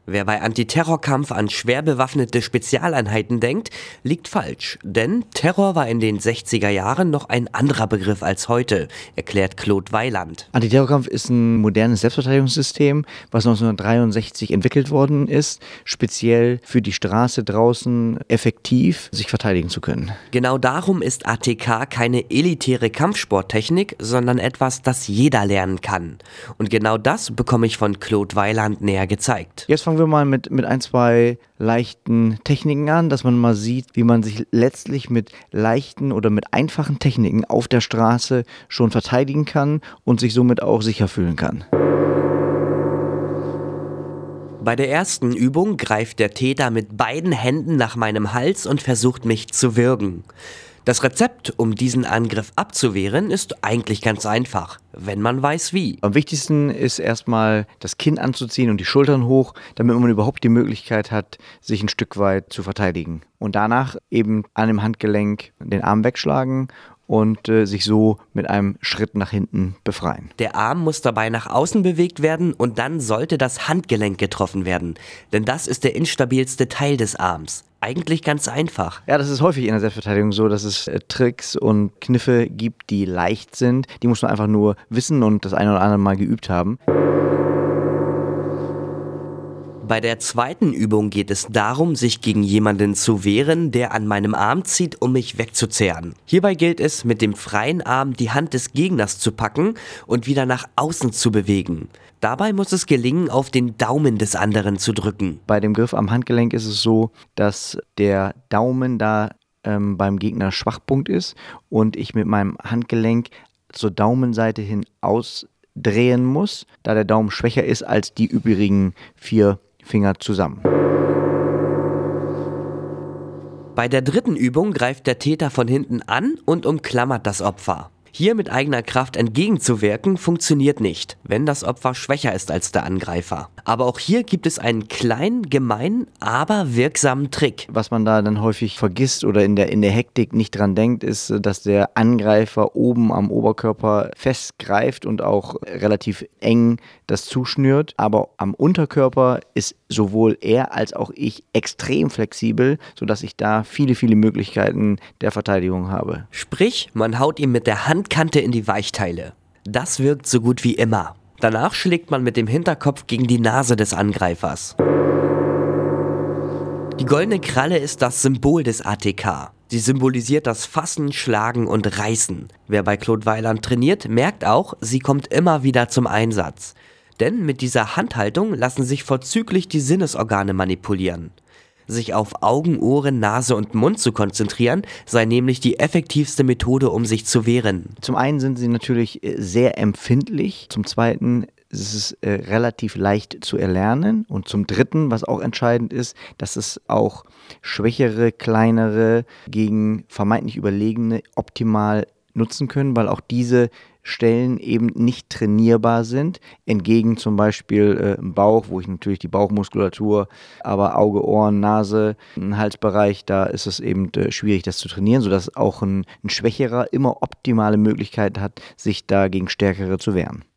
Wer bei Antiterrorkampf an schwer bewaffnete Spezialeinheiten denkt, liegt falsch. Denn Terror war in den 60er Jahren noch ein anderer Begriff als heute, erklärt Claude Weiland. Antiterrorkampf ist ein modernes Selbstverteidigungssystem, was 1963 entwickelt worden ist, speziell für die Straße draußen effektiv sich verteidigen zu können. Genau darum ist ATK keine elitäre Kampfsporttechnik, sondern etwas, das jeder lernen kann. Und genau das bekomme ich von Claude Weiland näher gezeigt. Jetzt fangen wir mal mit ein, zwei leichten Techniken an, dass man mal sieht, wie man sich letztlich mit leichten oder mit einfachen Techniken auf der Straße schon verteidigen kann und sich somit auch sicher fühlen kann. Bei der ersten Übung greift der Täter mit beiden Händen nach meinem Hals und versucht mich zu würgen. Das Rezept, um diesen Angriff abzuwehren, ist eigentlich ganz einfach, wenn man weiß wie. Am wichtigsten ist erstmal das Kinn anzuziehen und die Schultern hoch, damit man überhaupt die Möglichkeit hat, sich ein Stück weit zu verteidigen. Und danach eben an dem Handgelenk den Arm wegschlagen und sich so mit einem Schritt nach hinten befreien. Der Arm muss dabei nach außen bewegt werden und dann sollte das Handgelenk getroffen werden, denn das ist der instabilste Teil des Arms. Eigentlich ganz einfach. Ja, das ist häufig in der Selbstverteidigung so, dass es Tricks und Kniffe gibt, die leicht sind. Die muss man einfach nur wissen und das eine oder andere Mal geübt haben. Bei der zweiten Übung geht es darum, sich gegen jemanden zu wehren, der an meinem Arm zieht, um mich wegzuzehren. Hierbei gilt es, mit dem freien Arm die Hand des Gegners zu packen und wieder nach außen zu bewegen. Dabei muss es gelingen, auf den Daumen des anderen zu drücken. Bei dem Griff am Handgelenk ist es so, dass der Daumen da beim Gegner Schwachpunkt ist und ich mit meinem Handgelenk zur Daumenseite hin ausdrehen muss, da der Daumen schwächer ist als die übrigen 4 Finger zusammen. Bei der dritten Übung greift der Täter von hinten an und umklammert das Opfer. Hier mit eigener Kraft entgegenzuwirken, funktioniert nicht, wenn das Opfer schwächer ist als der Angreifer. Aber auch hier gibt es einen kleinen, gemeinen, aber wirksamen Trick. Was man da dann häufig vergisst oder in der Hektik nicht dran denkt, ist, dass der Angreifer oben am Oberkörper festgreift und auch relativ eng das zuschnürt. Aber am Unterkörper ist sowohl er als auch ich extrem flexibel, sodass ich da viele, viele Möglichkeiten der Verteidigung habe. Sprich, man haut ihm mit der Handkante in die Weichteile. Das wirkt so gut wie immer. Danach schlägt man mit dem Hinterkopf gegen die Nase des Angreifers. Die goldene Kralle ist das Symbol des ATK. Sie symbolisiert das Fassen, Schlagen und Reißen. Wer bei Claude Weiland trainiert, merkt auch, sie kommt immer wieder zum Einsatz. Denn mit dieser Handhaltung lassen sich vorzüglich die Sinnesorgane manipulieren. Sich auf Augen, Ohren, Nase und Mund zu konzentrieren, sei nämlich die effektivste Methode, um sich zu wehren. Zum einen sind sie natürlich sehr empfindlich, zum zweiten ist es relativ leicht zu erlernen und zum dritten, was auch entscheidend ist, dass es auch schwächere, kleinere gegen vermeintlich Überlegene optimal nutzen können, weil auch diese Stellen eben nicht trainierbar sind, entgegen zum Beispiel im Bauch, wo ich natürlich die Bauchmuskulatur, aber Auge, Ohren, Nase, Halsbereich, da ist es eben schwierig, das zu trainieren, sodass auch ein Schwächerer immer optimale Möglichkeiten hat, sich da gegen Stärkere zu wehren.